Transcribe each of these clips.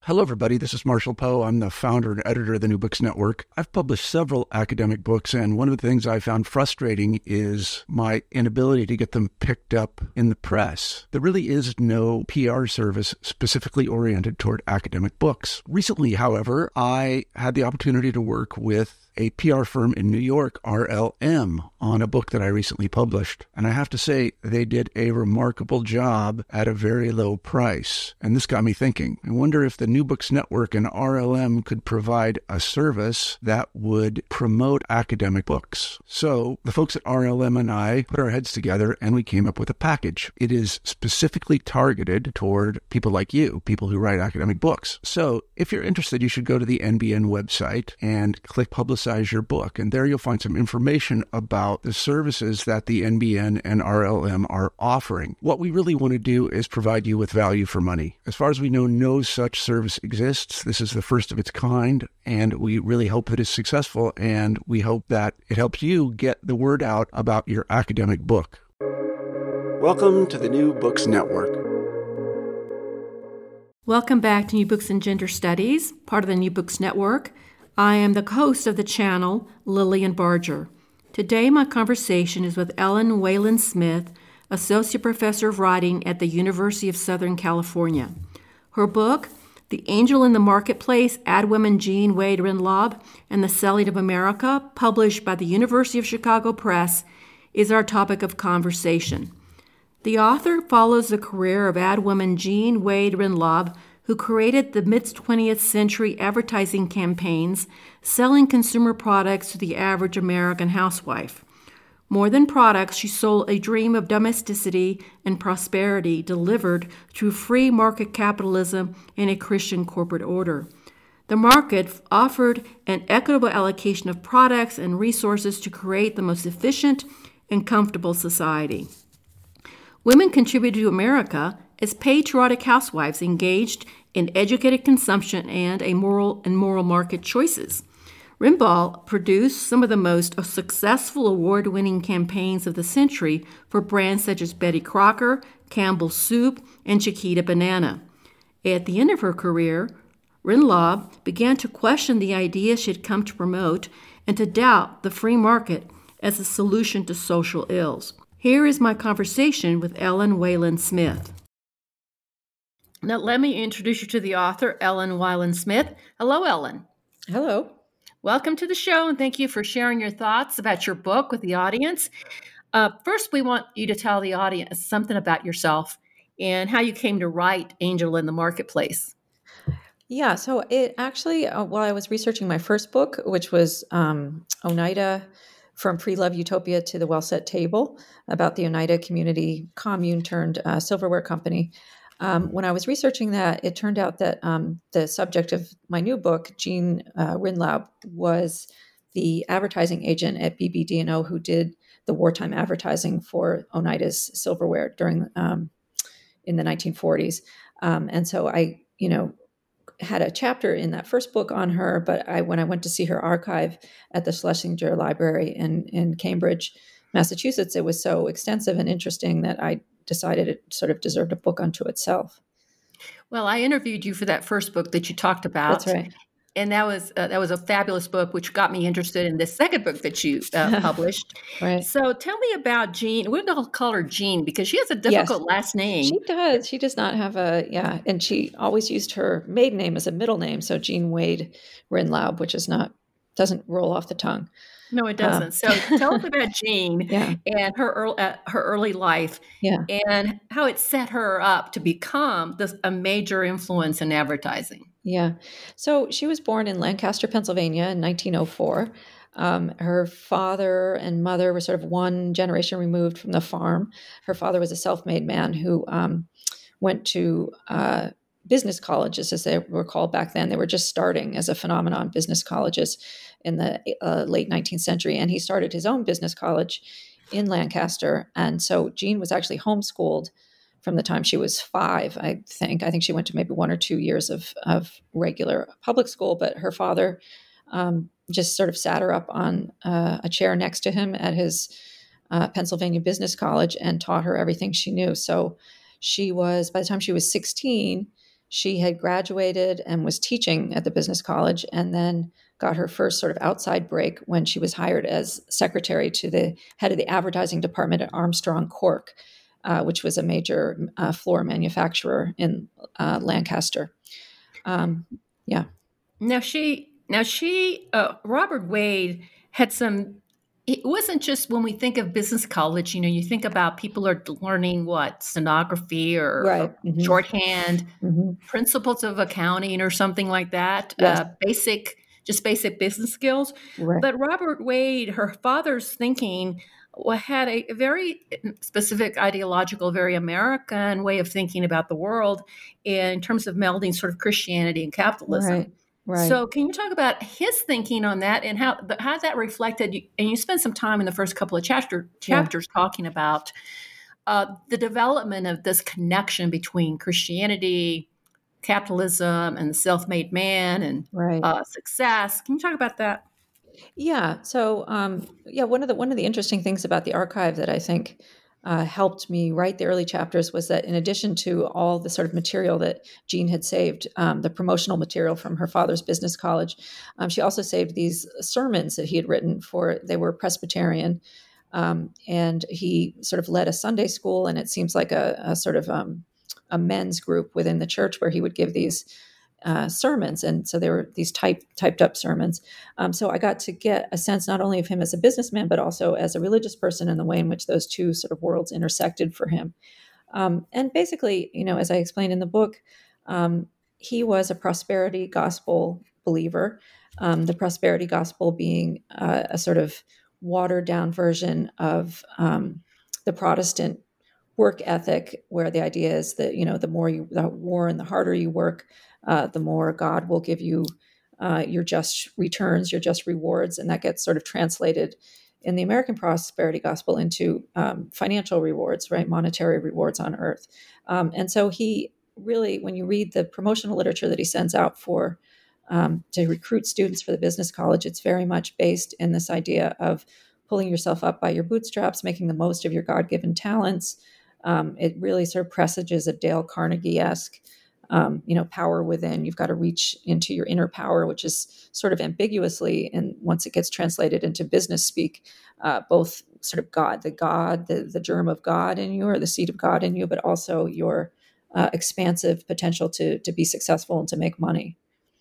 Hello, everybody. This is Marshall Poe. I'm the founder and editor of the New Books Network. I've published several academic books, and one of the things I found frustrating is my inability to get them picked up in the press. There really is no PR service specifically oriented toward academic books. Recently, however, I had the opportunity to work with a PR firm in New York, RLM, on a book that I recently published. And I have to say, they did a remarkable job at a very low price. And this got me thinking. I wonder if the New Books Network and RLM could provide a service that would promote academic books. So the folks at RLM and I put our heads together and we came up with a package. It is specifically targeted toward people like you, people who write academic books. So if you're interested, you should go to the NBN website and click Publicize Your Book. And there you'll find some information about the services that the NBN and RLM are offering. What we really want to do is provide you with value for money. As far as we know, no such service exists. This is the first of its kind, and we really hope that it's successful, and we hope that it helps you get the word out about your academic book. Welcome to the New Books Network. Welcome back to New Books in Gender Studies, part of the New Books Network. I am the host of the channel, Lillian Barger. Today, my conversation is with Ellen Whalen Smith, Associate Professor of Writing at the University of Southern California. Her book, The Angel in the Marketplace, Ad Woman Jean Wade Rinlaub and the Selling of America, published by the University of Chicago Press, is our topic of conversation. The author follows the career of ad woman Jean Wade Rinlaub, who created the mid-20th century advertising campaigns selling consumer products to the average American housewife. More than products, she sold a dream of domesticity and prosperity delivered through free market capitalism and a Christian corporate order. The market offered an equitable allocation of products and resources to create the most efficient and comfortable society. Women contributed to America as patriotic housewives engaged in educated consumption and moral market choices. Rinlaub produced some of the most successful award-winning campaigns of the century for brands such as Betty Crocker, Campbell's Soup, and Chiquita Banana. At the end of her career, Rinlaub began to question the ideas she had come to promote and to doubt the free market as a solution to social ills. Here is my conversation with Ellen Whalen Smith. Now, let me introduce you to the author, Ellen Whalen Smith. Hello, Ellen. Hello. Welcome to the show, and thank you for sharing your thoughts about your book with the audience. First, we want you to tell the audience something about yourself and how you came to write Angel in the Marketplace. Yeah, so it actually, while I was researching my first book, which was Oneida, From Pre-Love Utopia to the Well-Set Table, about the Oneida community commune turned silverware company. When I was researching that, it turned out that the subject of my new book, Jean Rinlaub, was the advertising agent at BBD&O who did the wartime advertising for Oneida's silverware during in the 1940s. And so I, had a chapter in that first book on her, but when I went to see her archive at the Schlesinger Library in Cambridge, Massachusetts, it was so extensive and interesting that I decided it sort of deserved a book unto itself. Well, I interviewed you for that first book that you talked about. That's right. And that was a fabulous book, which got me interested in this second book that you published. Right. So tell me about Jean. We're going to call her Jean because she has a difficult last name. She does. She does not have and she always used her maiden name as a middle name. So Jean Wade Rinlaub, which doesn't roll off the tongue. No, it doesn't. So tell us about Jean and her early life and how it set her up to become a major influence in advertising. Yeah. So she was born in Lancaster, Pennsylvania in 1904. Her father and mother were sort of one generation removed from the farm. Her father was a self-made man who went to business colleges, as they were called back then. They were just starting as a phenomenon, business colleges in the late 19th century. And he started his own business college in Lancaster. And so Jean was actually homeschooled from the time she was 5, I think. I think she went to maybe 1 or 2 years of regular public school, but her father just sort of sat her up on a chair next to him at his Pennsylvania Business College and taught her everything she knew. So she was, by the time she was 16, She had graduated and was teaching at the business college, and then got her first sort of outside break when she was hired as secretary to the head of the advertising department at Armstrong Cork, which was a major floor manufacturer in Lancaster. Yeah. Robert Wade had some. It wasn't just when we think of business college, you think about people are learning what, stenography or, Right. or shorthand, principles of accounting or something like that, Yes. basic business skills. Right. But Robert Wade, her father's thinking had a very specific ideological, very American way of thinking about the world in terms of melding sort of Christianity and capitalism. Right. Right. So can you talk about his thinking on that and how that reflected? And you spent some time in the first couple of chapters talking about the development of this connection between Christianity, capitalism, and the self-made man and success. Can you talk about that? Yeah. So, one of the interesting things about the archive that I think helped me write the early chapters was that in addition to all the sort of material that Jean had saved, the promotional material from her father's business college, she also saved these sermons that he had written they were Presbyterian. And he sort of led a Sunday school, and it seems like a sort of a men's group within the church where he would give these sermons. And so there were these typed up sermons. So I got to get a sense not only of him as a businessman, but also as a religious person and the way in which those two sort of worlds intersected for him. And basically, as I explained in the book, he was a prosperity gospel believer, the prosperity gospel being a sort of watered down version of the Protestant work ethic, where the idea is that, the more the war and the harder you work, the more God will give you your just returns, your just rewards. And that gets sort of translated in the American prosperity gospel into financial rewards, right? Monetary rewards on earth. And so he really, when you read the promotional literature that he sends out to recruit students for the business college, it's very much based in this idea of pulling yourself up by your bootstraps, making the most of your God-given talents. It really sort of presages a Dale Carnegie-esque power within. You've got to reach into your inner power, which is sort of ambiguously, and once it gets translated into business speak, both sort of the germ of God in you, or the seed of God in you, but also your expansive potential to be successful and to make money.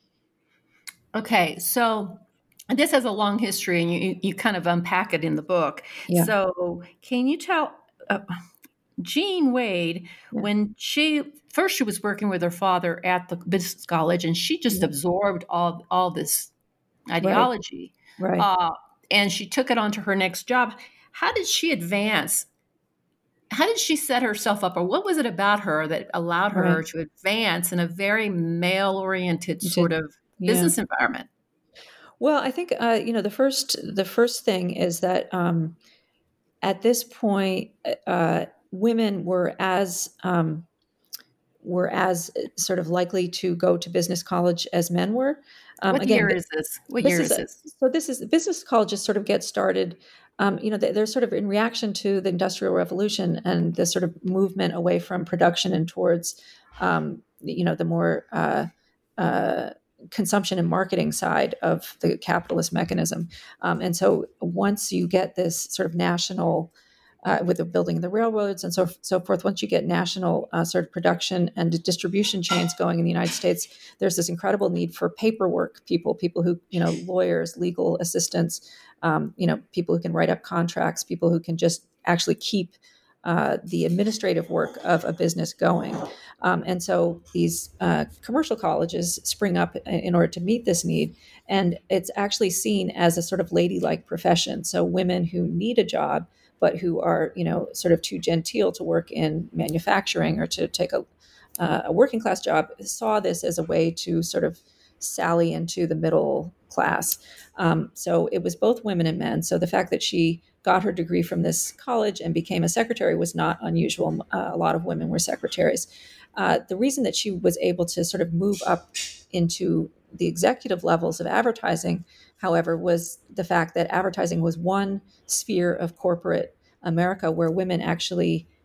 Okay, so this has a long history, and you kind of unpack it in the book. Yeah. So can you tell Jean Wade, when she was working with her father at the business college, and she just absorbed all this ideology, right. And she took it onto her next job. How did she advance? How did she set herself up, or what was it about her that allowed her to advance in a very male-oriented sort of business environment? Well, I think the first thing is that at this point, women were as sort of likely to go to business college as men were. What year is this? So business colleges sort of get started. They're sort of in reaction to the Industrial Revolution and the sort of movement away from production and towards, the more consumption and marketing side of the capitalist mechanism. And so once you get this sort of national, with the building of the railroads and so forth, once you get national sort of production and distribution chains going in the United States, there's this incredible need for paperwork people who, lawyers, legal assistants, people who can write up contracts, people who can just actually keep the administrative work of a business going. And so these commercial colleges spring up in order to meet this need. And it's actually seen as a sort of ladylike profession. So women who need a job, but who are, sort of too genteel to work in manufacturing or to take a working class job, saw this as a way to sort of sally into the middle class. So it was both women and men. So the fact that she got her degree from this college and became a secretary was not unusual. A lot of women were secretaries. The reason that she was able to sort of move up into the executive levels of advertising, however, was the fact that advertising was one sphere of corporate America where women actually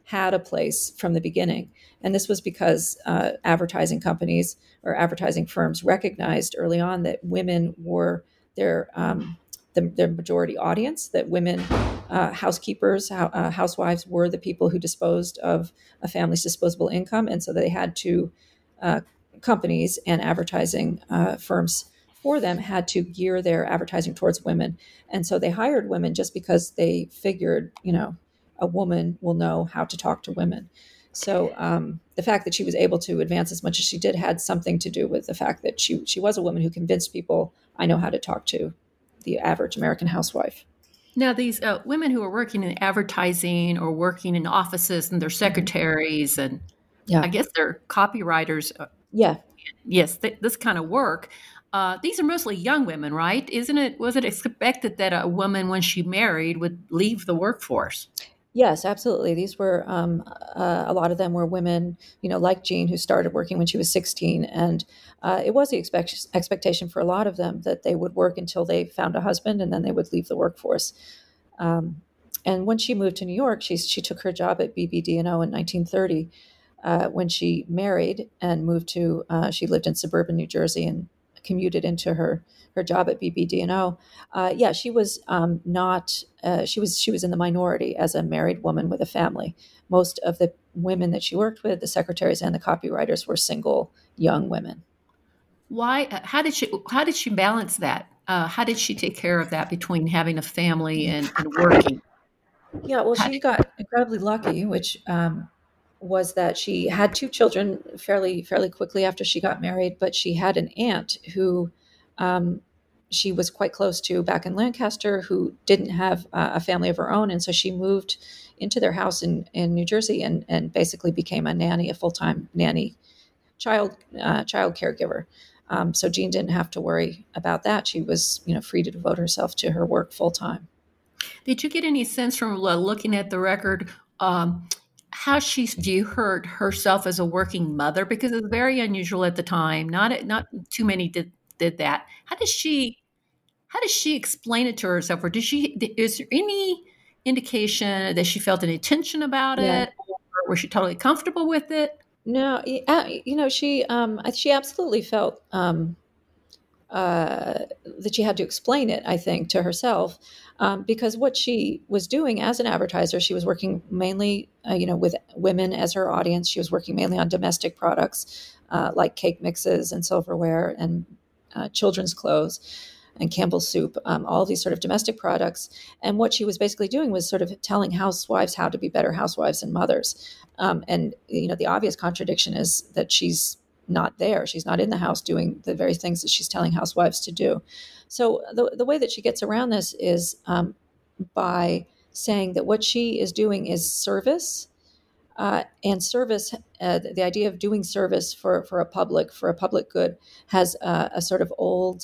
had a place from the beginning. And this was because advertising companies or advertising firms recognized early on that women were their their majority audience, that women, housekeepers, housewives were the people who disposed of a family's disposable income. And so they had to, companies and advertising firms for them had to gear their advertising towards women. And so they hired women just because they figured, a woman will know how to talk to women. So the fact that she was able to advance as much as she did had something to do with the fact that she was a woman who convinced people, I know how to talk to the average American housewife. Now, these women who are working in advertising or working in offices and they're secretaries and I guess they're copywriters. Yes, this kind of work. These are mostly young women, right? Was it expected that a woman, when she married, would leave the workforce? Yes, absolutely. These were a lot of them were women, like Jean, who started working when she was 16, and it was the expectation for a lot of them that they would work until they found a husband, and then they would leave the workforce. And when she moved to New York, she took her job at BBD&O in 1930. When she married and moved to, she lived in suburban New Jersey and commuted into her job at BBD&O. She was not. She was in the minority as a married woman with a family. Most of the women that she worked with, the secretaries and the copywriters, were single young women. Why? How did she balance that? How did she take care of that between having a family and working? Yeah, well, she got incredibly lucky, which was that she had two children fairly quickly after she got married. But she had an aunt who she was quite close to back in Lancaster, who didn't have a family of her own, and so she moved into their house in New Jersey and basically became a nanny, a full-time nanny, child caregiver. So Jean didn't have to worry about that. She was free to devote herself to her work full-time. Did you get any sense from looking at the record how she viewed herself as a working mother? Because it's very unusual at the time. Not too many did that. How does she explain it to herself, or is there any indication that she felt any tension about it, or was she totally comfortable with it? No, she absolutely felt that she had to explain it, I think, to herself, because what she was doing as an advertiser, she was working mainly, with women as her audience. She was working mainly on domestic products like cake mixes and silverware and children's clothes and Campbell's soup, all these sort of domestic products. And what she was basically doing was sort of telling housewives how to be better housewives and mothers. And the obvious contradiction is that she's not there. She's not in the house doing the very things that she's telling housewives to do. So the way that she gets around this is by saying that what she is doing is service, and service. The idea of doing service for a public good has a sort of old,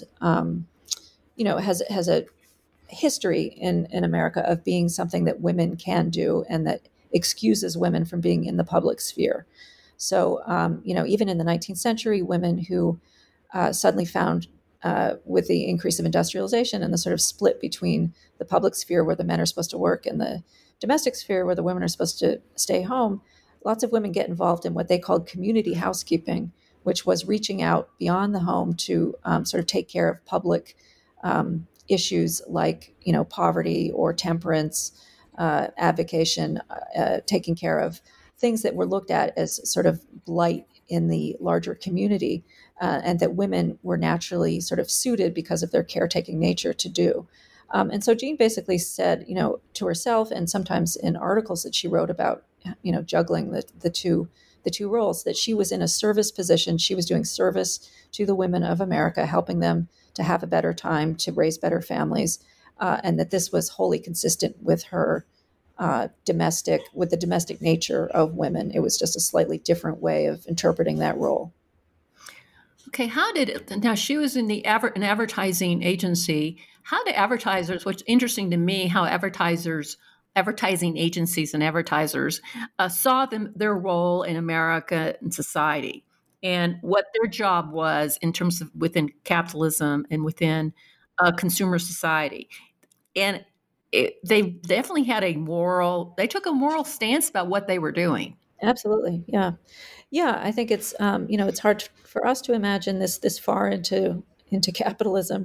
has a history in America of being something that women can do and that excuses women from being in the public sphere. So, even in the 19th century, women who suddenly found, with the increase of industrialization and the sort of split between the public sphere where the men are supposed to work and the domestic sphere where the women are supposed to stay home, lots of women get involved in what they called community housekeeping, which was reaching out beyond the home to sort of take care of public issues like, poverty or temperance, advocation, taking care of things that were looked at as sort of blight in the larger community, and that women were naturally sort of suited because of their caretaking nature to do. And so Jean basically said, to herself, and sometimes in articles that she wrote about, juggling the two roles, that she was in a service position. She was doing service to the women of America, helping them to have a better time, to raise better families, and that this was wholly consistent with her with the domestic nature of women. It was just a slightly different way of interpreting that role. Okay, now she was in an advertising agency. How do advertisers, what's interesting to me, how advertising agencies and advertisers saw their role in America and society, and what their job was in terms of within capitalism and within consumer society. And they definitely had they took a moral stance about what they were doing. Absolutely. Yeah. Yeah. I think it's, it's hard for us to imagine this far into capitalism,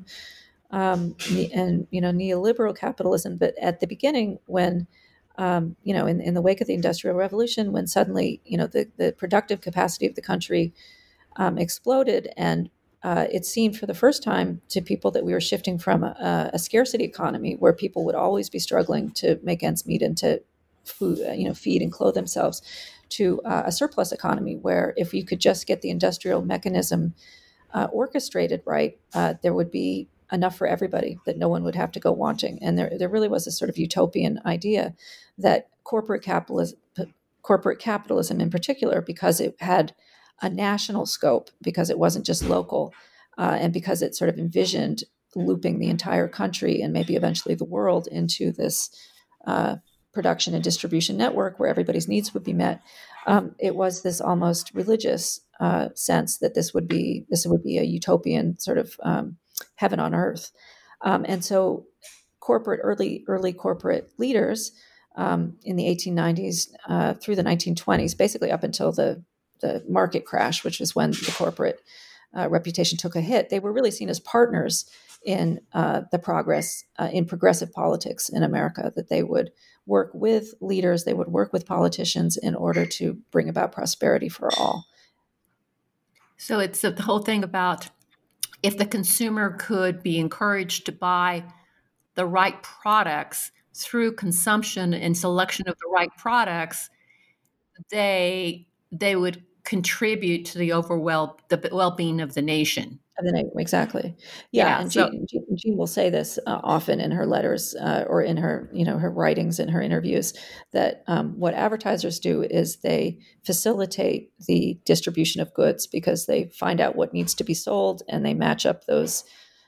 and, neoliberal capitalism. But at the beginning, when, in the wake of the Industrial Revolution, when suddenly, the productive capacity of the country exploded, and it seemed for the first time to people that we were shifting from a scarcity economy where people would always be struggling to make ends meet and to food, feed and clothe themselves, to a surplus economy where if you could just get the industrial mechanism orchestrated right, there would be enough for everybody, that no one would have to go wanting. And there really was a sort of utopian idea that corporate capitalism in particular, because it had a national scope, because it wasn't just local, and because it sort of envisioned looping the entire country and maybe eventually the world into this production and distribution network where everybody's needs would be met. It was this almost religious sense that this would be a utopian sort of heaven on earth. And so early corporate leaders in the 1890s through the 1920s, basically up until the market crash, which is when the corporate reputation took a hit, they were really seen as partners in the progress in progressive politics in America, that they would work with leaders, they would work with politicians in order to bring about prosperity for all. So it's the whole thing about if the consumer could be encouraged to buy the right products through consumption and selection of the right products, they would contribute to the well-being of the nation. Exactly. Yeah. And Jean will say this often in her letters or in her, her writings and her interviews, that what advertisers do is they facilitate the distribution of goods because they find out what needs to be sold and they match up those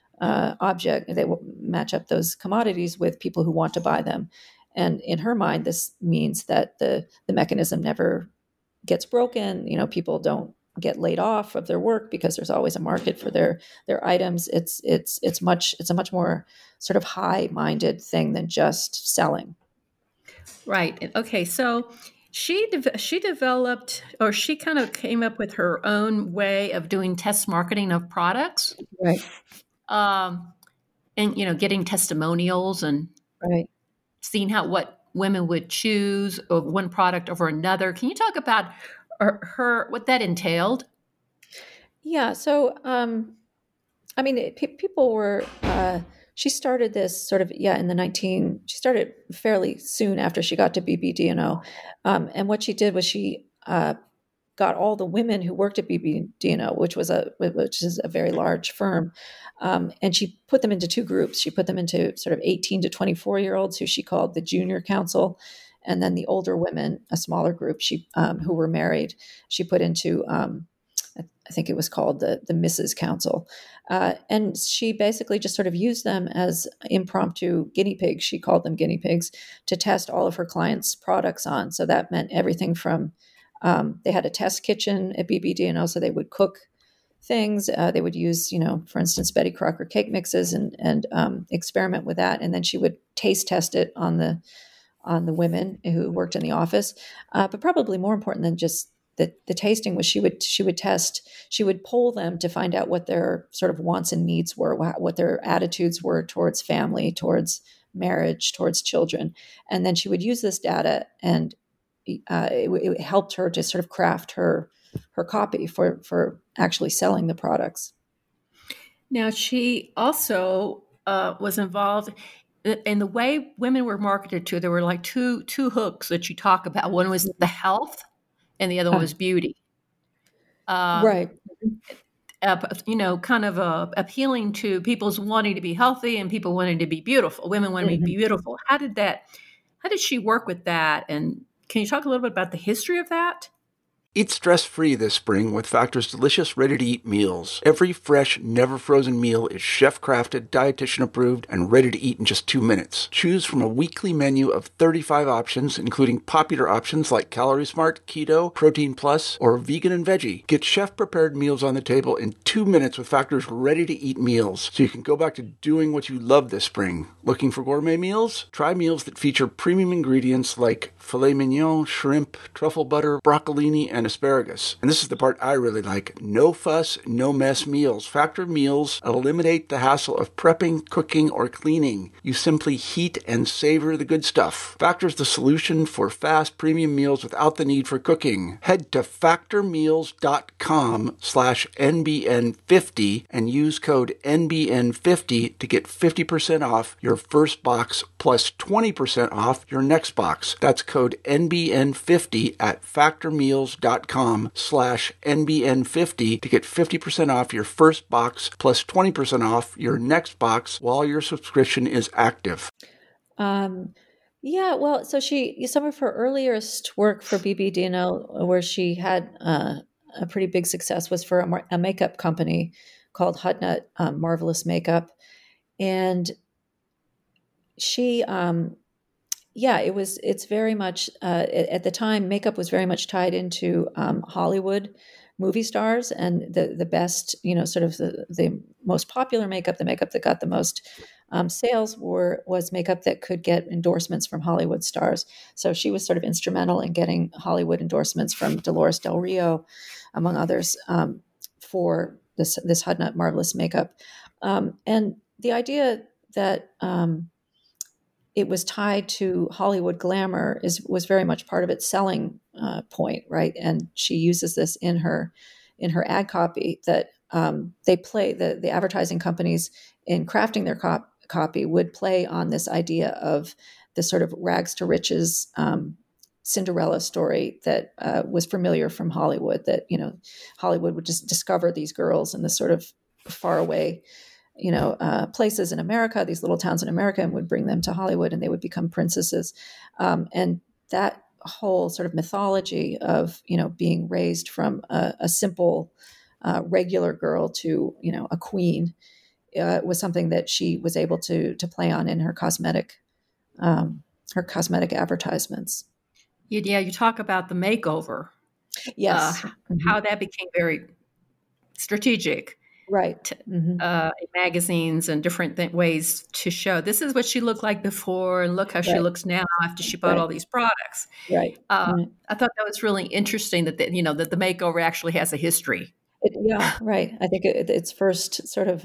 they will match up those commodities with people who want to buy them. And in her mind, this means that the mechanism never gets broken. People don't get laid off of their work because there's always a market for their items. It's a much more sort of high-minded thing than just selling. Right. Okay. So she developed, or she kind of came up with her own way of doing test marketing of products. Right. And getting testimonials and right. seeing what women would choose of one product over another. Can you talk about her what that entailed? Yeah. So, people were. She started this sort of she started fairly soon after she got to BBDO, and what she did was she got all the women who worked at BBDO, which is a very large firm, and she put them into two groups. She put them into sort of 18 to 24-year-olds who she called the junior council, and then the older women, a smaller group, who were married, she put into I think it was called the Mrs. Council, and she basically just sort of used them as impromptu guinea pigs. She called them guinea pigs to test all of her clients' products on. So that meant everything from they had a test kitchen at BBD&O, so they would cook things. They would use, for instance, Betty Crocker cake mixes and experiment with that, and then she would taste test it on the women who worked in the office. But probably more important than just the tasting was she would poll them to find out what their sort of wants and needs were, what their attitudes were towards family, towards marriage, towards children, and then she would use this data, and it helped her to sort of craft her copy for actually selling the products. Now, she also was involved in the way women were marketed to. There were like two hooks that you talk about. One was the health, and the other one was beauty. Right. Kind of appealing to people's wanting to be healthy and people wanting to be beautiful. Women wanting to be beautiful. How did she work with that? And can you talk a little bit about the history of that? Eat stress-free this spring with Factor's delicious ready-to-eat meals. Every fresh, never-frozen meal is chef-crafted, dietitian-approved, and ready to eat in just 2 minutes. Choose from a weekly menu of 35 options, including popular options like Calorie Smart, Keto, Protein Plus, or Vegan and Veggie. Get chef-prepared meals on the table in 2 minutes with Factor's ready-to-eat meals, so you can go back to doing what you love this spring. Looking for gourmet meals? Try meals that feature premium ingredients like filet mignon, shrimp, truffle butter, broccolini, and asparagus. And this is the part I really like. No fuss, no mess meals. Factor meals eliminate the hassle of prepping, cooking, or cleaning. You simply heat and savor the good stuff. Factor's the solution for fast premium meals without the need for cooking. Head to factormeals.com/NBN50 and use code NBN50 to get 50% off your first box plus 20% off your next box. That's code NBN50 at factormeals.com/NBN50 to get 50% off your first box plus 20% off your next box while your subscription is active. Yeah, well, so some of her earliest work for BBDNL, where she had a pretty big success, was for a makeup company called Hudnut Marvelous Makeup, and she, it's very much at the time, makeup was very much tied into Hollywood movie stars, and the best, sort of the most popular makeup, the makeup that got the most sales was makeup that could get endorsements from Hollywood stars. So she was sort of instrumental in getting Hollywood endorsements from Dolores Del Rio, among others, for this Hudnut Marvelous Makeup. And the idea that it was tied to Hollywood glamour was very much part of its selling point, right? And she uses this in her ad copy that they play the advertising companies in crafting their copy would play on this idea of this sort of rags to riches Cinderella story that was familiar from Hollywood. That Hollywood would just discover these girls in this sort of faraway places in America, these little towns in America, and would bring them to Hollywood, and they would become princesses. And that whole sort of mythology of, being raised from a simple, regular girl to, a queen, was something that she was able to play on in her cosmetic advertisements. Yeah, you talk about the makeover. Yes. How that became very strategic. Right. In magazines and different ways to show this is what she looked like before, and look how she looks now after she bought all these products. Right. I thought that was really interesting that the makeover actually has a history. Right. I think its first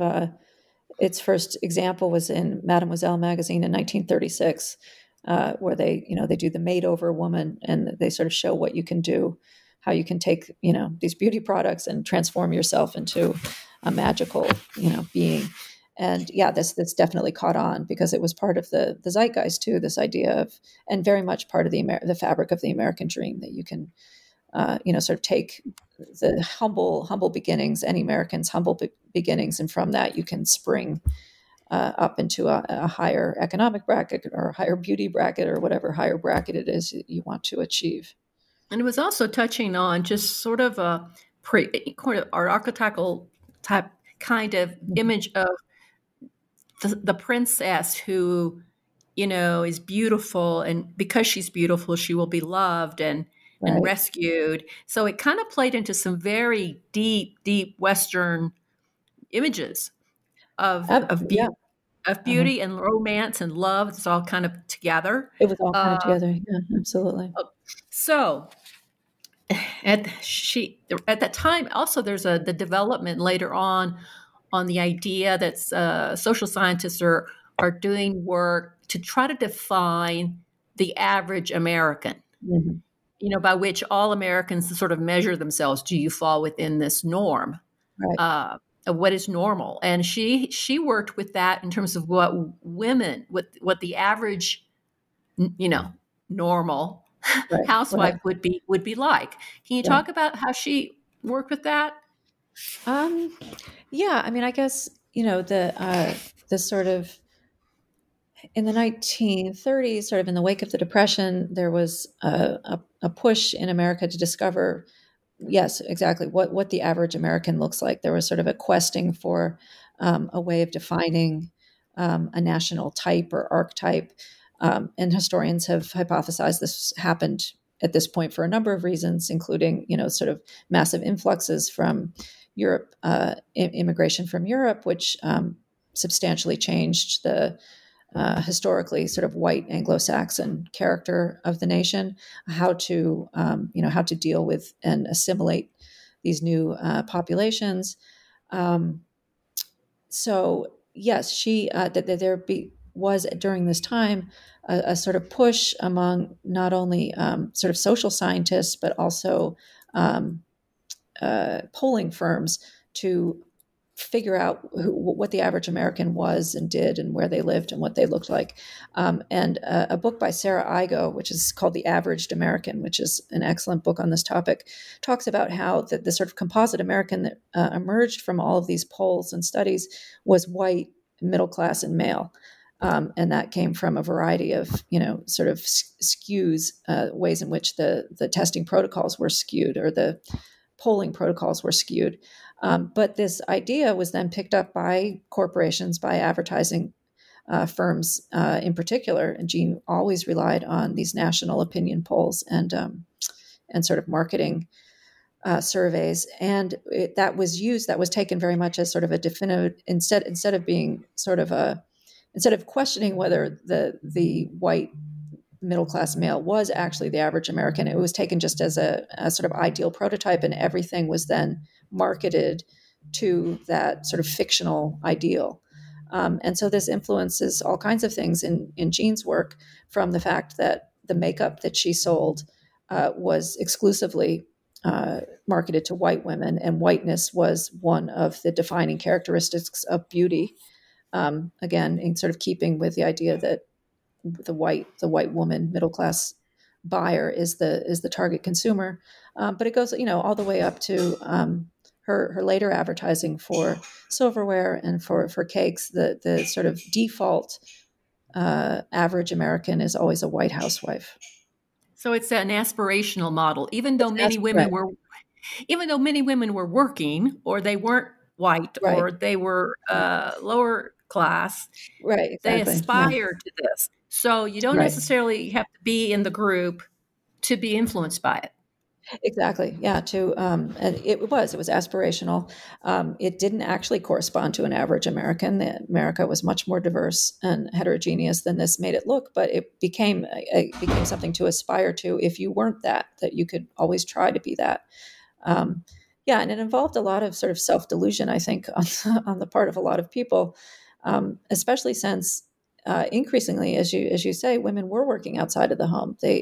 example was in Mademoiselle magazine in 1936, where they do the made-over woman, and they sort of show what you can do, how you can take these beauty products and transform yourself into a magical being. And this definitely caught on because it was part of the zeitgeist too, this idea of, and very much part of the fabric of the American dream, that you can sort of take the humble beginnings, any American's humble beginnings, and from that you can spring up into a higher economic bracket or a higher beauty bracket or whatever higher bracket it is you want to achieve. And it was also touching on just sort of a archetypal type kind of image of the princess who, is beautiful, and because she's beautiful, she will be loved and rescued. So it kind of played into some very deep Western images of beauty and romance and love. It's all kind of together. It was all kind of together. Yeah, absolutely. So at that time, also there's the development later on the idea that social scientists are doing work to try to define the average American. Mm-hmm. By which all Americans sort of measure themselves. Do you fall within this norm? Right. Of what is normal? And she worked with that in terms of what the average, normal housewife would be like. Can you talk about how she worked with that? I mean, I guess the sort of in the 1930s, sort of in the wake of the Depression, there was a push in America to discover yes, exactly. What the average American looks like. There was sort of a questing for a way of defining a national type or archetype, and historians have hypothesized this happened at this point for a number of reasons, including sort of massive influxes from Europe, immigration from Europe, which substantially changed the historically sort of white Anglo-Saxon character of the nation, how to how to deal with and assimilate these new populations. Um, so yes, she that was during this time a sort of push among not only sort of social scientists but also um, polling firms to figure out what the average American was and did and where they lived and what they looked like. And a book by Sarah Igo, which is called The Averaged American, which is an excellent book on this topic, talks about how the sort of composite American that emerged from all of these polls and studies was white, middle class, and male. And that came from a variety of, sort of skews, ways in which the testing protocols were skewed or the polling protocols were skewed. But this idea was then picked up by corporations, by advertising firms in particular. And Jean always relied on these national opinion polls and sort of marketing surveys. And that was taken very much as sort of a definitive, instead of being sort of instead of questioning whether the white middle class male was actually the average American. It was taken just as a sort of ideal prototype, and everything was then marketed to that sort of fictional ideal. And so this influences all kinds of things in Jean's work, from the fact that the makeup that she sold was exclusively marketed to white women, and whiteness was one of the defining characteristics of beauty. Again, in sort of keeping with the idea that the white woman middle class buyer is the target consumer, but it goes all the way up to her later advertising for silverware and for cakes. The sort of default average American is always a white housewife. So it's an aspirational model, even though many women were working, or they weren't white, Right. or they were lower class. Right, exactly. They aspire to this. So you don't Right. necessarily have to be in the group to be influenced by it. Exactly. Yeah. And it was aspirational. It didn't actually correspond to an average American. America was much more diverse and heterogeneous than this made it look. But it became something to aspire to. If you weren't that you could always try to be that. Yeah, and it involved a lot of sort of self-delusion, I think, on the part of a lot of people, especially since increasingly, as you say, women were working outside of the home. They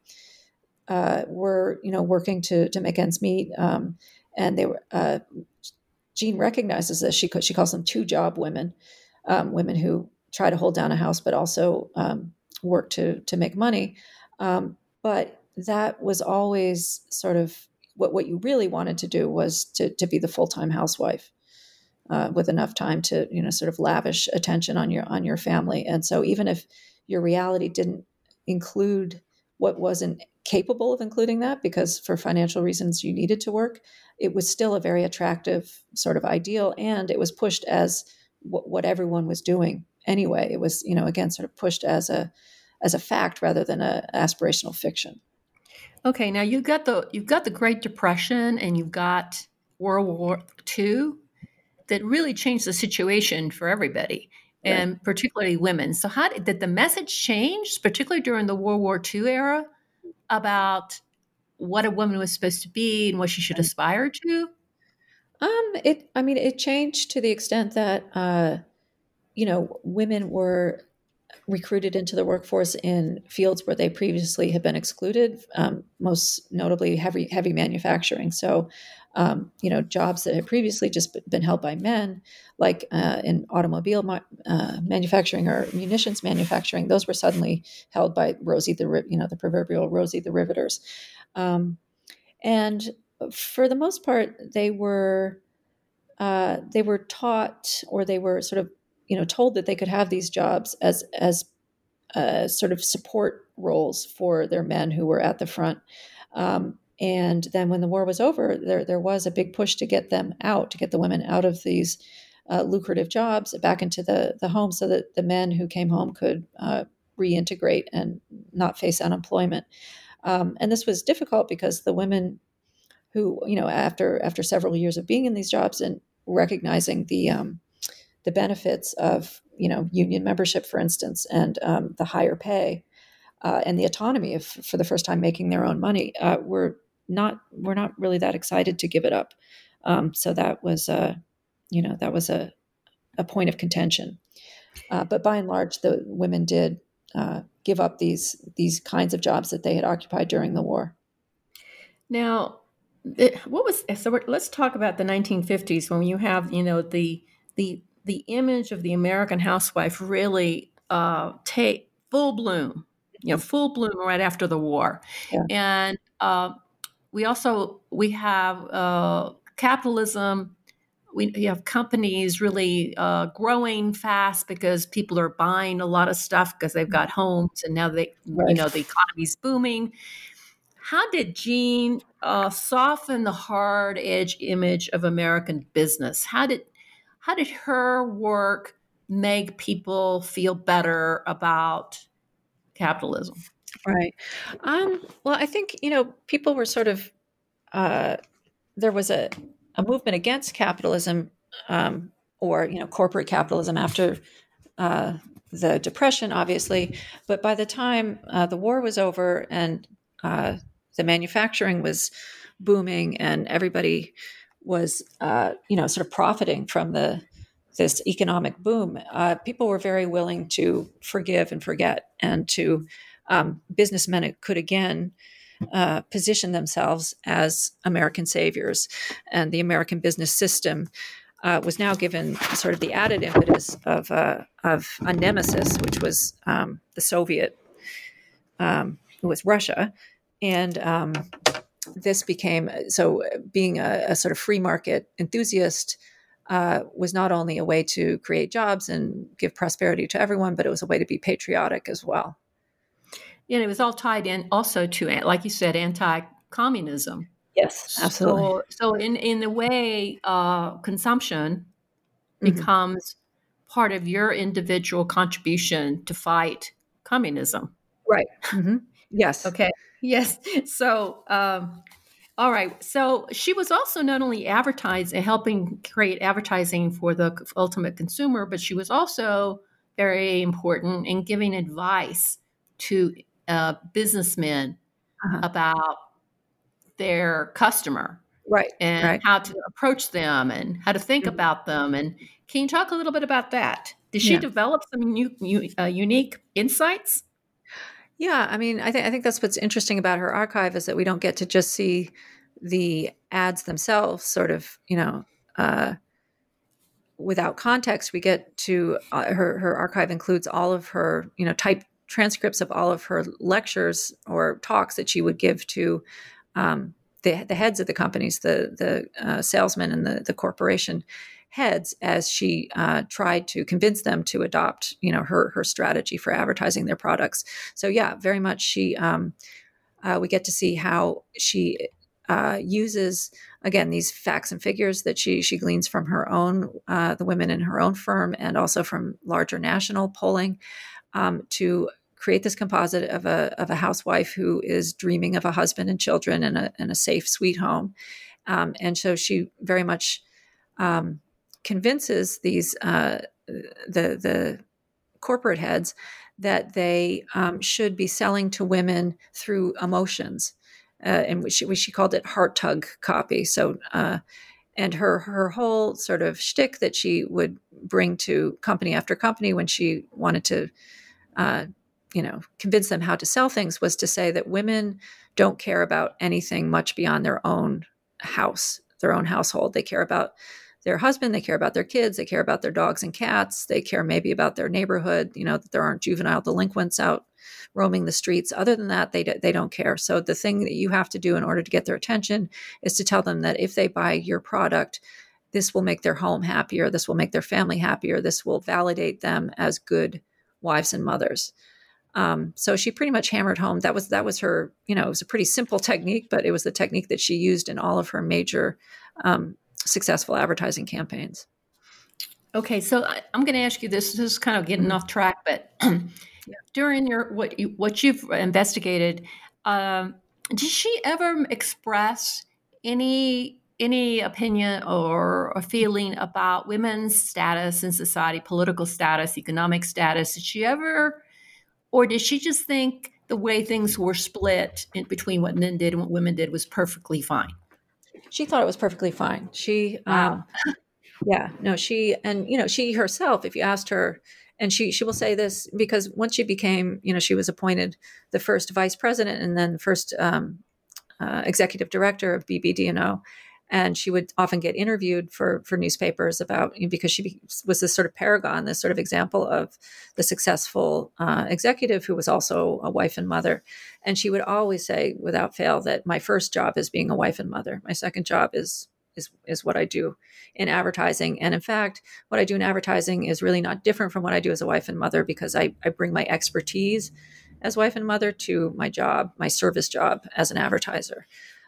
were working to make ends meet, and they were. Jean recognizes this. She calls them two-job women, women who try to hold down a house but also work to make money. But that was always sort of what you really wanted to do, was to be the full-time housewife with enough time to sort of lavish attention on your family. And so even if your reality didn't include what wasn't capable of including that, because for financial reasons you needed to work, it was still a very attractive sort of ideal, and it was pushed as what everyone was doing anyway. It was again sort of pushed as a fact rather than a aspirational fiction. Okay, now you've got the Great Depression and you've got World War II that really changed the situation for everybody, and particularly women. So how did the message change, particularly during the World War II era, about what a woman was supposed to be and what she should aspire to? It changed to the extent that women were recruited into the workforce in fields where they previously had been excluded, most notably heavy manufacturing. So, jobs that had previously just been held by men, like in automobile manufacturing or munitions manufacturing, those were suddenly held by the proverbial Rosie the Riveters. And for the most part, they were taught, or they were sort of told that they could have these jobs as sort of support roles for their men who were at the front. And then when the war was over, there was a big push to get them out, to get the women out of these lucrative jobs back into the home, so that the men who came home could reintegrate and not face unemployment. And this was difficult because the women who, after several years of being in these jobs and recognizing the benefits of, union membership, for instance, and the higher pay and the autonomy of, for the first time, making their own money, were not really that excited to give it up. So that was a point of contention. But by and large, the women did give up these kinds of jobs that they had occupied during the war. Now, let's talk about the 1950s, when you have, the image of the American housewife really take full bloom, right after the war. Yeah. And we have capitalism. We have companies really growing fast because people are buying a lot of stuff because they've got homes, and now the economy's booming. How did Jean soften the hard edge image of American business? How did her work make people feel better about capitalism? Right. Well, I think, people were sort of, there was a movement against capitalism, or, corporate capitalism after the Depression, obviously. But by the time the war was over and the manufacturing was booming and everybody was, sort of profiting from this economic boom, people were very willing to forgive and forget, and to businessmen could again position themselves as American saviors. And the American business system was now given sort of the added impetus of a nemesis, which was the Soviet, with Russia. And this became, so being a sort of free market enthusiast was not only a way to create jobs and give prosperity to everyone, but it was a way to be patriotic as well. Yeah, it was all tied in also to, like you said, anti-communism. Yes, absolutely. So in the way, consumption becomes part of your individual contribution to fight communism. Right. Mm-hmm. Yes. Okay. Yes. So, all right. So she was also not only helping create advertising for the ultimate consumer, but she was also very important in giving advice to businessmen about their customer, right, and how to approach them and how to think about them. And can you talk a little bit about that? Did she develop some unique insights? Yeah, I mean, I think that's what's interesting about her archive, is that we don't get to just see the ads themselves, sort of, without context. We get to her archive includes all of her, type transcripts of all of her lectures or talks that she would give to the heads of the companies, the salesmen and the corporation heads, as she tried to convince them to adopt, her strategy for advertising their products. So yeah, very much she we get to see how she uses, again, these facts and figures that she gleans from her own the women in her own firm, and also from larger national polling, to create this composite of a housewife who is dreaming of a husband and children and a safe, sweet home. And so she very much convinces these the corporate heads that they should be selling to women through emotions, and which she called it heart tug copy. So, and her whole sort of shtick that she would bring to company after company when she wanted to convince them how to sell things, was to say that women don't care about anything much beyond their own house, their own household. They care about their husband, they care about their kids, they care about their dogs and cats, they care maybe about their neighborhood, that there aren't juvenile delinquents out roaming the streets. Other than that, they don't care. So the thing that you have to do in order to get their attention is to tell them that if they buy your product, this will make their home happier, this will make their family happier, this will validate them as good wives and mothers. So she pretty much hammered home that was her, it was a pretty simple technique, but it was the technique that she used in all of her major successful advertising campaigns. Okay, so I'm going to ask you this. This is kind of getting off track, but during what you've investigated, did she ever express any opinion or a feeling about women's status in society, political status, economic status? Did she ever, or did she just think the way things were split in between what men did and what women did was perfectly fine? She thought it was perfectly fine. Wow. She herself, if you asked her, and she will say this because once she became, she was appointed the first vice president and then the first executive director of BBD&O. And she would often get interviewed for newspapers because she was this sort of paragon, this sort of example of the successful executive who was also a wife and mother. And she would always say, without fail, that my first job is being a wife and mother. My second job is what I do in advertising. And in fact, what I do in advertising is really not different from what I do as a wife and mother, because I bring my expertise as wife and mother to my job, my service job as an advertiser.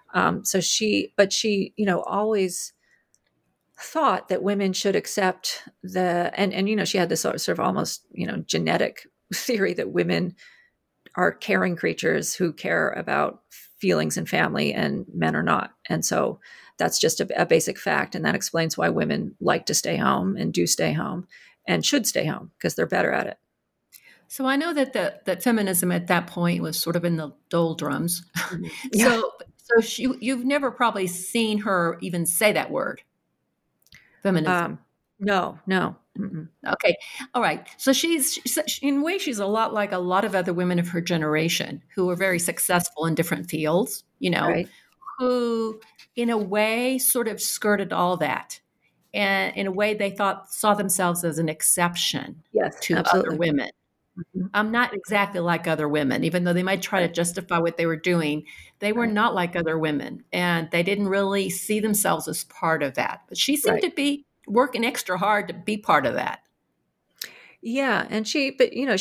She always thought that women should accept she had this sort of almost, genetic theory that women are caring creatures who care about feelings and family and men are not. And so that's just a basic fact. And that explains why women like to stay home and do stay home and should stay home because they're better at it. So I know that feminism at that point was sort of in the doldrums. Yeah. You've never probably seen her even say that word, feminism. No. Mm-mm. Okay. All right. So she's in a way, she's a lot like a lot of other women of her generation who were very successful in different fields, Right. who in a way sort of skirted all that. And in a way they saw themselves as an exception to absolutely. other women. Mm-hmm. I'm not exactly like other women, even though they might try to justify what they were doing. They were not like other women, and they didn't really see themselves as part of that. But she seemed to be working extra hard to be part of that. Yeah, and she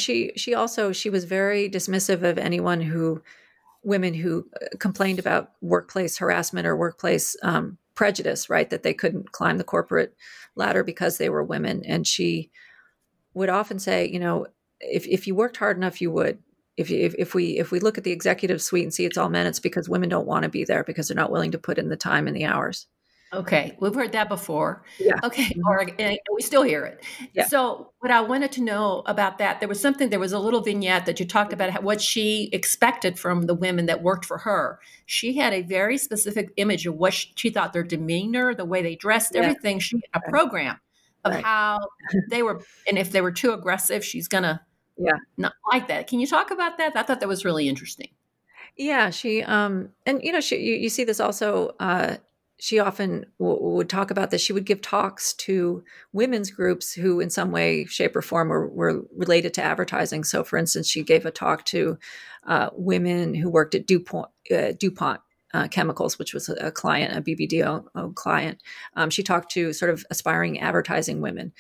was very dismissive of women who complained about workplace harassment or workplace prejudice, right? That they couldn't climb the corporate ladder because they were women, and she would often say, if you worked hard enough, you would. If we look at the executive suite and see it's all men, it's because women don't want to be there because they're not willing to put in the time and the hours. Okay, we've heard that before. Yeah. Okay, and we still hear it. Yeah. So what I wanted to know about that, there was a little vignette that you talked about what she expected from the women that worked for her. She had a very specific image of what she thought their demeanor, the way they dressed, everything. She had a program of how they were, and if they were too aggressive, she's gonna not like that. Can you talk about that? I thought that was really interesting. Yeah, she you see this also. She often would talk about this. She would give talks to women's groups who in some way, shape, or form were related to advertising. So, for instance, she gave a talk to women who worked at DuPont Chemicals, which was a client, a BBDO client. She talked to sort of aspiring advertising women.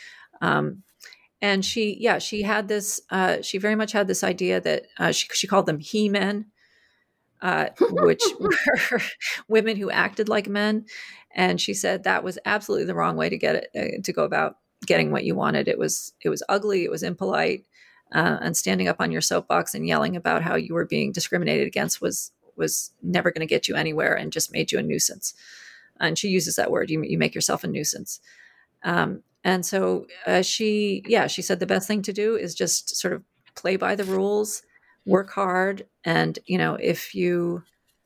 And she had this, she very much had this idea that she called them he-men. Which were women who acted like men. And she said that was absolutely the wrong way to get it, to go about getting what you wanted. It was ugly. It was impolite. And standing up on your soapbox and yelling about how you were being discriminated against was never going to get you anywhere and just made you a nuisance. And she uses that word. You make yourself a nuisance. And so she said the best thing to do is just sort of play by the rules, work hard, and if you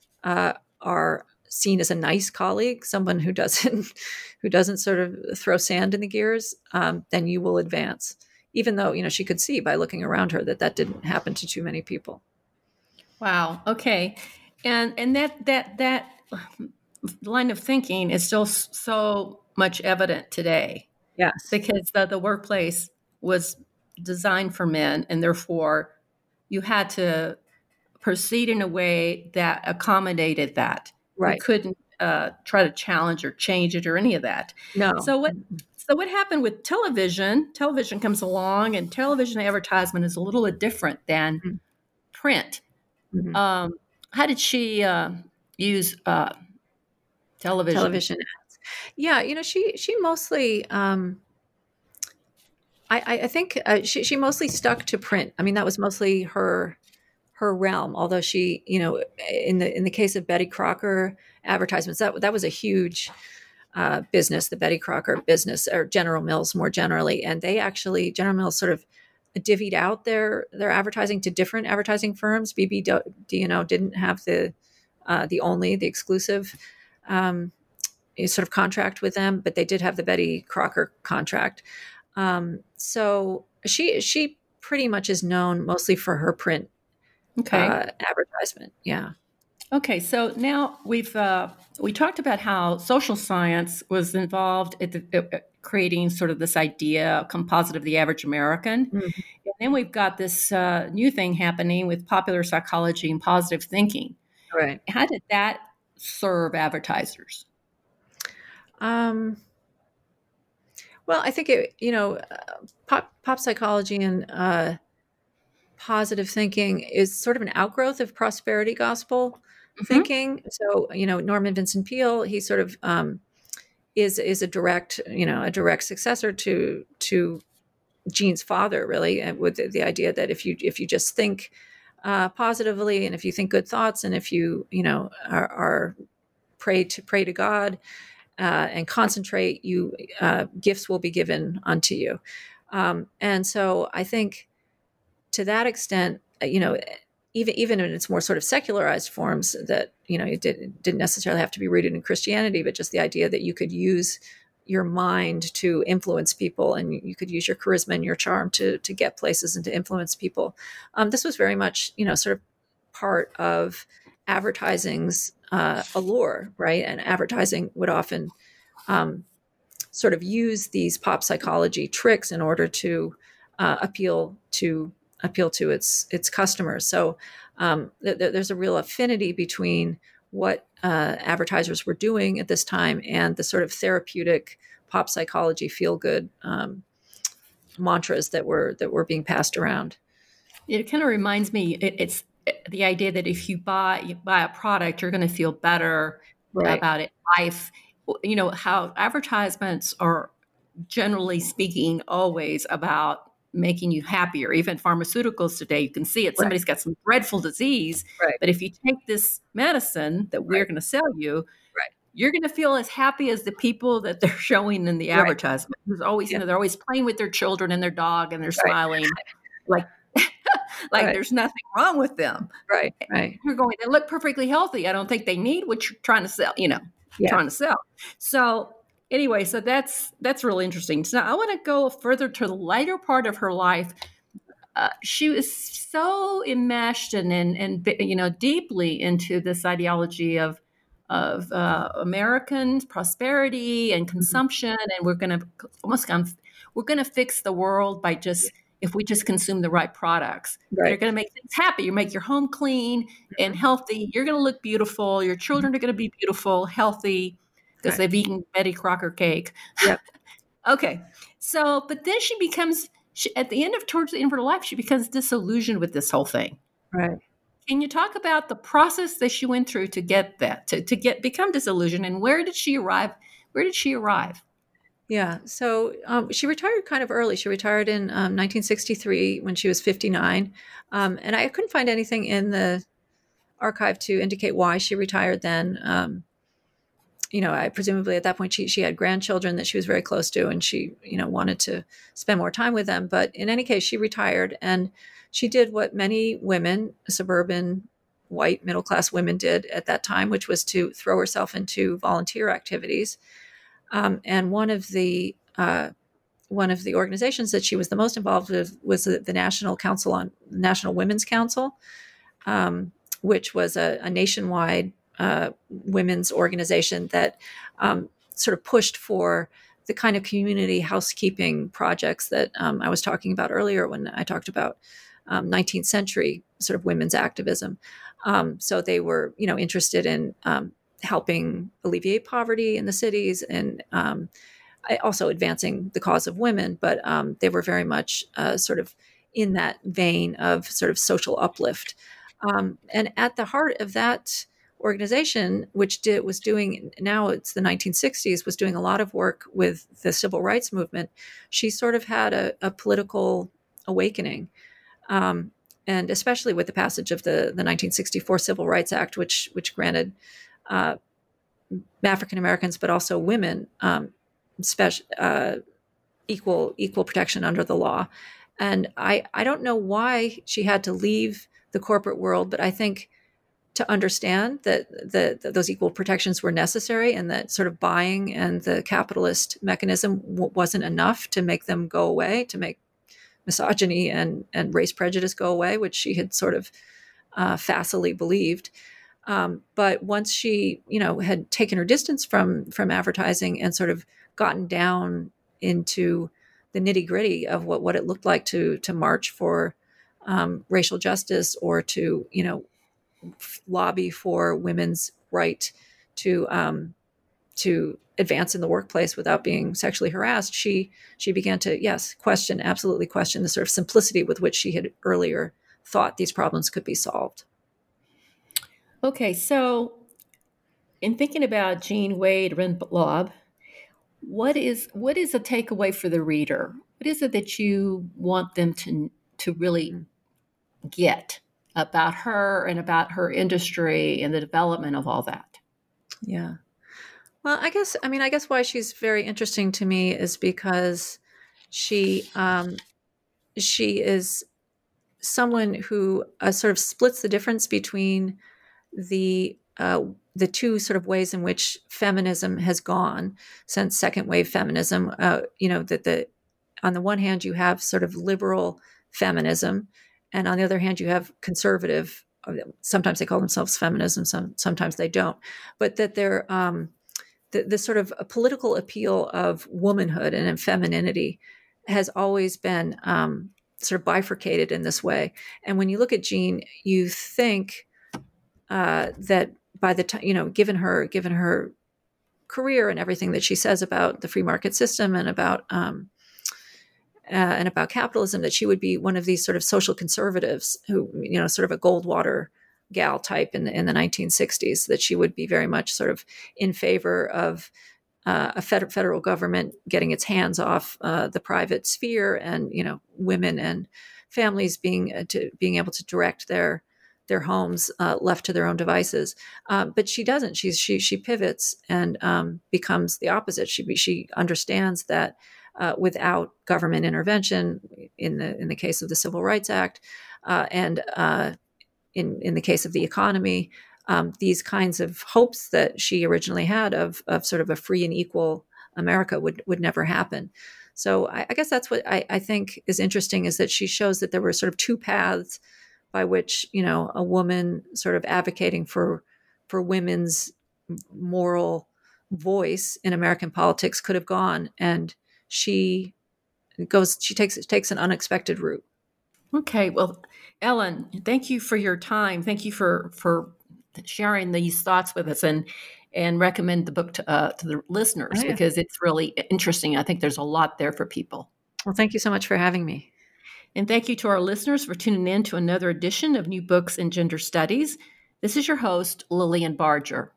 are seen as a nice colleague, someone who doesn't sort of throw sand in the gears, then you will advance. Even though she could see by looking around her that didn't happen to too many people. Wow. Okay, and that line of thinking is still so much evident today. Yes, because the workplace was designed for men, and therefore you had to proceed in a way that accommodated that. Right. You couldn't try to challenge or change it or any of that. No. So So what happened with television? Television comes along, and television advertisement is a little bit different than print. Mm-hmm. How did she use television? Yeah, she mostly. I think she mostly stuck to print. I mean, that was mostly her realm. Although she, in the case of Betty Crocker advertisements, that was a huge business, the Betty Crocker business, or General Mills more generally, and they actually General Mills sort of divvied out their advertising to different advertising firms. BB didn't have the exclusive sort of contract with them, but they did have the Betty Crocker contract. So she pretty much is known mostly for her print advertisement. Yeah. Okay, so now we talked about how social science was involved at creating sort of this idea, composite of the average American. Mm-hmm. And then we've got this new thing happening with popular psychology and positive thinking. Right. How did that serve advertisers? Well, I think pop psychology and positive thinking is sort of an outgrowth of prosperity gospel thinking. So, Norman Vincent Peale, he sort of is a direct successor to Gene's father, really, with the idea that if you just think positively, and if you think good thoughts, and if you are pray to God and concentrate, gifts will be given unto you. And so I think to that extent, even in its more sort of secularized forms, that it didn't necessarily have to be rooted in Christianity, but just the idea that you could use your mind to influence people, and you could use your charisma and your charm to get places and to influence people. This was very much sort of part of advertising's allure, right? And advertising would often sort of use these pop psychology tricks in order to appeal to its customers. So there's a real affinity between what advertisers were doing at this time and the sort of therapeutic pop psychology feel good mantras that were being passed around. It kind of reminds me, it's the idea that if you buy a product, you're going to feel better about it. Life, how advertisements are, generally speaking, always about making you happier. Even pharmaceuticals today, you can see it. Somebody's got some dreadful disease, but if you take this medicine that we're going to sell you, you're going to feel as happy as the people that they're showing in the advertisement. There's always, they're always playing with their children and their dog, and they're smiling like there's nothing wrong with them. Right. You're going, they look perfectly healthy. I don't think they need what you're trying to sell, trying to sell. So anyway, so that's really interesting. So now I want to go further to the later part of her life. She was so enmeshed and deeply into this ideology of American prosperity and consumption, and we're going to fix the world by if we just consume the right products. They're going to make things happy. You make your home clean and healthy. You're going to look beautiful. Your children are going to be beautiful, healthy, because they've eaten Betty Crocker cake. Yep. Okay. So, but then towards the end of her life, she becomes disillusioned with this whole thing. Right. Can you talk about the process that she went through to get that, to become disillusioned, and where did she arrive? Yeah. So she retired kind of early. She retired in 1963 when she was 59. And I couldn't find anything in the archive to indicate why she retired then. Presumably at that point she had grandchildren that she was very close to, and she, wanted to spend more time with them. But in any case, she retired, and she did what many women, suburban, white, middle-class women did at that time, which was to throw herself into volunteer activities. And one of the organizations that she was the most involved with was the National Women's Council, which was a nationwide women's organization that sort of pushed for the kind of community housekeeping projects that I was talking about earlier when I talked about 19th century sort of women's activism. So they were, interested in helping alleviate poverty in the cities and also advancing the cause of women, but they were very much sort of in that vein of sort of social uplift. And at the heart of that organization, which was doing, now it's the 1960s, was doing a lot of work with the civil rights movement, she sort of had a political awakening. And especially with the passage of the 1964 Civil Rights Act, which granted African Americans, but also women, equal protection under the law. And I don't know why she had to leave the corporate world, but I think to understand that those equal protections were necessary, and that sort of buying and the capitalist mechanism wasn't enough to make them go away, to make misogyny and race prejudice go away, which she had sort of facilely believed. But once she, had taken her distance from advertising and sort of gotten down into the nitty gritty of what it looked like to march for racial justice, or to, lobby for women's right to advance in the workplace without being sexually harassed, she began to, absolutely question the sort of simplicity with which she had earlier thought these problems could be solved. Okay, so in thinking about Jean Wade Rindlob, what is a takeaway for the reader? What is it that you want them to really get about her and about her industry and the development of all that? Yeah. Well, I guess why she's very interesting to me is because she is someone who sort of splits the difference between the two sort of ways in which feminism has gone since second wave feminism. That on the one hand you have sort of liberal feminism, and on the other hand you have conservative. Sometimes they call themselves feminism, sometimes they don't, but that they're the sort of a political appeal of womanhood and femininity has always been sort of bifurcated in this way. And when you look at Jean, you think that by the time, given her career and everything that she says about the free market system and about capitalism, that she would be one of these sort of social conservatives who, sort of a Goldwater gal type in the 1960s, that she would be very much sort of in favor of a federal government getting its hands off the private sphere, and women and families being able to direct their homes left to their own devices. But she doesn't. She pivots and becomes the opposite. She understands that without government intervention, in the case of the Civil Rights Act, and in the case of the economy, these kinds of hopes that she originally had of sort of a free and equal America would never happen. So I guess that's what I think is interesting, is that she shows that there were sort of two paths by which, a woman sort of advocating for women's moral voice in American politics could have gone, and she takes an unexpected route. Okay, well, Ellen, thank you for your time. Thank you for sharing these thoughts with us, and recommend the book to the listeners, because it's really interesting. I think there's a lot there for people. Well, thank you so much for having me. And thank you to our listeners for tuning in to another edition of New Books in Gender Studies. This is your host, Lillian Barger.